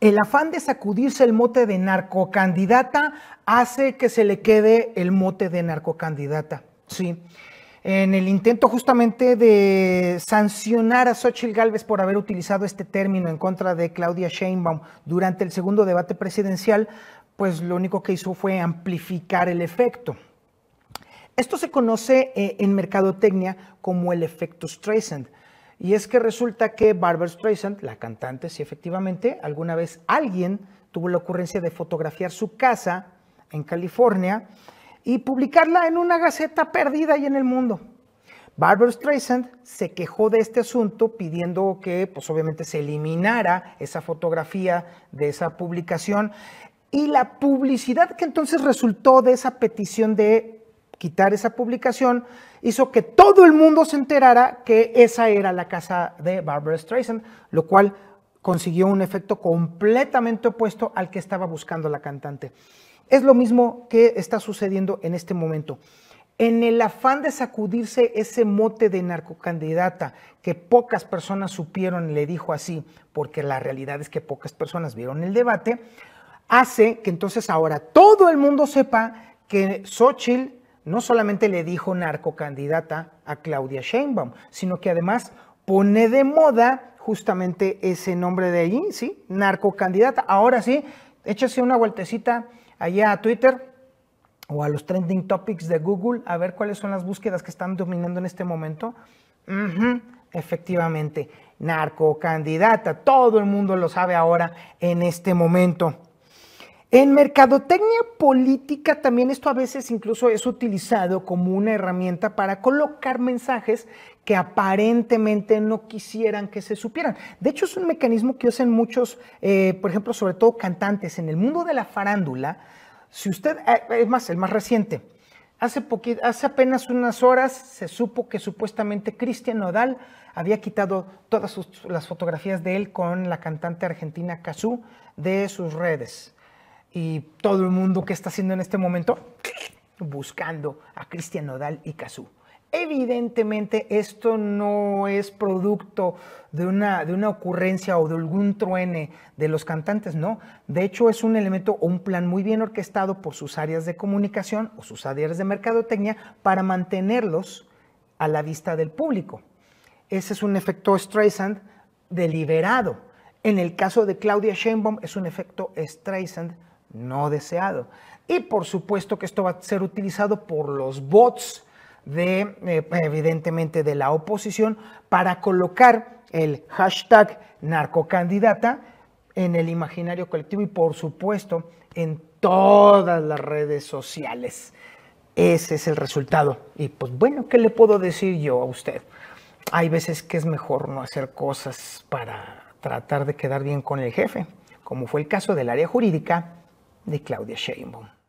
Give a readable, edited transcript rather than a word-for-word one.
El afán de sacudirse el mote de narcocandidata hace que se le quede el mote de narcocandidata, sí. En el intento justamente de sancionar a Xóchitl Gálvez por haber utilizado este término en contra de Claudia Sheinbaum durante el segundo debate presidencial, pues lo único que hizo fue amplificar el efecto. Esto se conoce en mercadotecnia como el efecto Streisand. Y es que resulta que Barbra Streisand, la cantante, sí efectivamente, alguna vez alguien tuvo la ocurrencia de fotografiar su casa en California y publicarla en una gaceta perdida ahí en el mundo. Barbra Streisand se quejó de este asunto pidiendo que, pues obviamente, se eliminara esa fotografía de esa publicación, y la publicidad que entonces resultó de esa petición de quitar esa publicación hizo que todo el mundo se enterara que esa era la casa de Barbra Streisand, lo cual consiguió un efecto completamente opuesto al que estaba buscando la cantante. Es lo mismo que está sucediendo en este momento. En el afán de sacudirse ese mote de narcocandidata que pocas personas supieron, le dijo así, porque la realidad es que pocas personas vieron el debate, hace que entonces ahora todo el mundo sepa que Xóchitl no solamente le dijo narcocandidata a Claudia Sheinbaum, sino que además pone de moda justamente ese nombre de allí, ¿sí? Narcocandidata. Ahora sí, échase una vueltecita allá a Twitter o a los trending topics de Google, a ver cuáles son las búsquedas que están dominando en este momento. Efectivamente, narcocandidata, todo el mundo lo sabe ahora en este momento. En mercadotecnia política también esto a veces incluso es utilizado como una herramienta para colocar mensajes que aparentemente no quisieran que se supieran. De hecho, es un mecanismo que usan muchos, por ejemplo, sobre todo cantantes. En el mundo de la farándula, si usted, es más, el más reciente, hace apenas unas horas se supo que supuestamente Cristian Nodal había quitado todas las fotografías de él con la cantante argentina Cazzu de sus redes. Y todo el mundo que está haciendo en este momento, buscando a Cristian Nodal y Cazzu. Evidentemente esto no es producto de una ocurrencia o de algún truene de los cantantes, no. De hecho es un elemento o un plan muy bien orquestado por sus áreas de comunicación o sus áreas de mercadotecnia para mantenerlos a la vista del público. Ese es un efecto Streisand deliberado. En el caso de Claudia Sheinbaum es un efecto Streisand no deseado. Y por supuesto que esto va a ser utilizado por los bots evidentemente de la oposición para colocar el hashtag narcocandidata en el imaginario colectivo y por supuesto en todas las redes sociales. Ese es el resultado. Y pues bueno, ¿qué le puedo decir yo a usted? Hay veces que es mejor no hacer cosas para tratar de quedar bien con el jefe, como fue el caso del área jurídica de Claudia Sheinbaum.